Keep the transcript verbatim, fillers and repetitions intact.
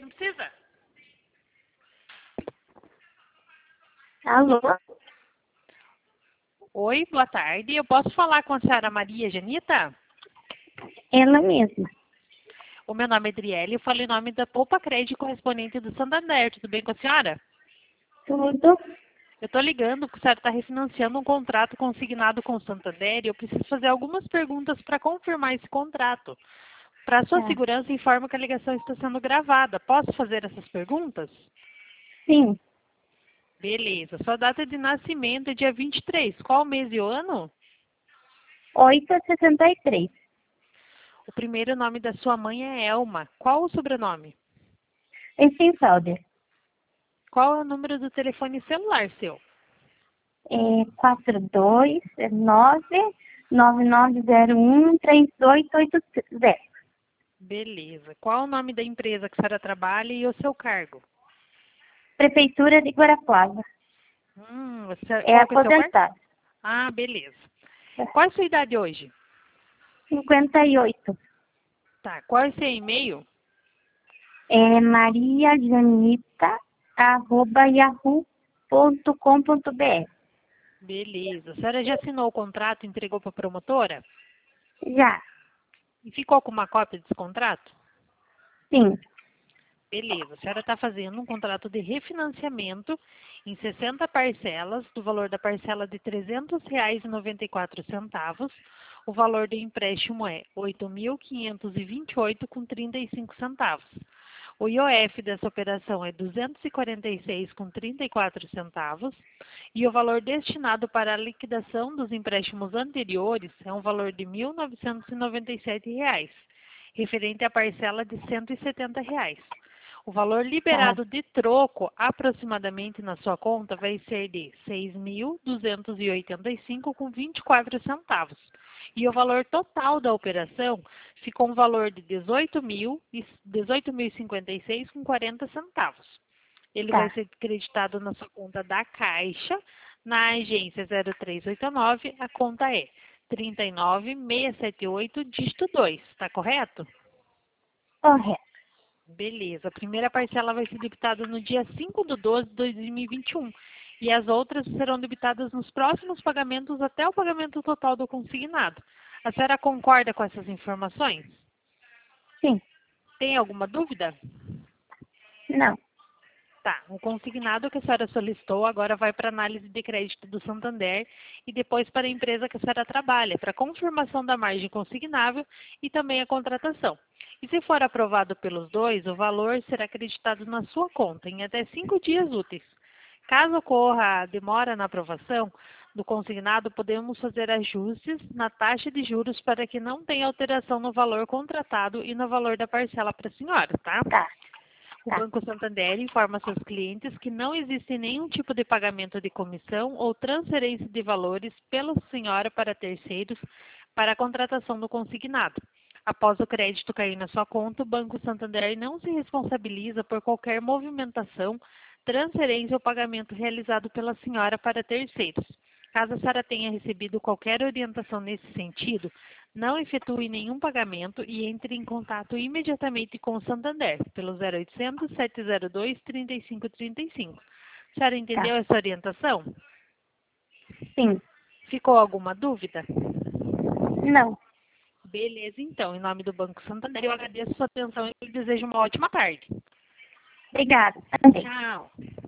Não precisa. Alô? Oi, boa tarde. Eu posso falar com a senhora Maria Janita? Ela mesma. O meu nome é Adriele, eu falo em nome da Poupa Crédito correspondente do Santander. Tudo bem com a senhora? Tudo? Eu estou ligando porque a senhora está refinanciando um contrato consignado com o Santander e eu preciso fazer algumas perguntas para confirmar esse contrato. Para sua Tá. segurança, informo que a ligação está sendo gravada. Posso fazer essas perguntas? Sim. Beleza. Sua data de nascimento é dia vinte e três. Qual o mês e o ano? oito sessenta e três. O primeiro nome da sua mãe é Elma. Qual o sobrenome? Essenfelder. Qual é o número do telefone celular seu? É quatro dois nove nove nove zero um três oito oito zero. Beleza. Qual o nome da empresa que a senhora trabalha e o seu cargo? Prefeitura de Guarapuava. Hum, você- É qual que é o seu cargo? aposentada. Ah, beleza. Qual é a sua idade hoje? cinquenta e oito. Tá. Qual é o seu e-mail? É mariajanita arroba yahoo ponto com ponto br. Beleza. A senhora já assinou o contrato e entregou para a promotora? Já. E ficou com uma cópia desse contrato? Sim. Beleza. A senhora está fazendo um contrato de refinanciamento em sessenta parcelas, do valor da parcela de trezentos reais e noventa e quatro centavos. O valor do empréstimo é oito mil quinhentos e vinte e oito reais e trinta e cinco centavos. O I O F dessa operação é duzentos e quarenta e seis reais e trinta e quatro centavos e o valor destinado para a liquidação dos empréstimos anteriores é um valor de mil novecentos e noventa e sete reais, referente à parcela de cento e setenta reais. O valor Tá. liberado de troco aproximadamente na sua conta vai ser de seis mil duzentos e oitenta e cinco reais com vinte e quatro centavos. E o valor total da operação ficou um valor de dezoito mil e cinquenta e seis reais com quarenta centavos. Ele vai Tá. ser creditado na sua conta da Caixa, na agência zero três oito nove, a conta é trinta e nove mil seiscentos e setenta e oito, dígito dois, está correto? Correto. Beleza. A primeira parcela vai ser debitada no dia cinco de doze de dois mil e vinte e um e as outras serão debitadas nos próximos pagamentos até o pagamento total do consignado. A senhora concorda com essas informações? Sim. Tem alguma dúvida? Não. Tá. O consignado que a senhora solicitou agora vai para análise de crédito do Santander e depois para a empresa que a senhora trabalha, para confirmação da margem consignável e também a contratação. E se for aprovado pelos dois, o valor será acreditado na sua conta em até cinco dias úteis. Caso ocorra a demora na aprovação do consignado, podemos fazer ajustes na taxa de juros para que não tenha alteração no valor contratado e no valor da parcela para a senhora, tá? Tá. O Tá. Banco Santander informa seus clientes que não existe nenhum tipo de pagamento de comissão ou transferência de valores pela senhora para terceiros para a contratação do consignado. Após o crédito cair na sua conta, o Banco Santander não se responsabiliza por qualquer movimentação, transferência ou pagamento realizado pela senhora para terceiros. Caso a senhora tenha recebido qualquer orientação nesse sentido, não efetue nenhum pagamento e entre em contato imediatamente com o Santander, pelo zero oitocentos, sete zero dois, trinta e cinco trinta e cinco. A senhora entendeu Tá. essa orientação? Sim. Ficou alguma dúvida? Não. Beleza, então. Em nome do Banco Santander, eu agradeço a sua atenção e desejo uma ótima tarde. Obrigada. Também. Tchau.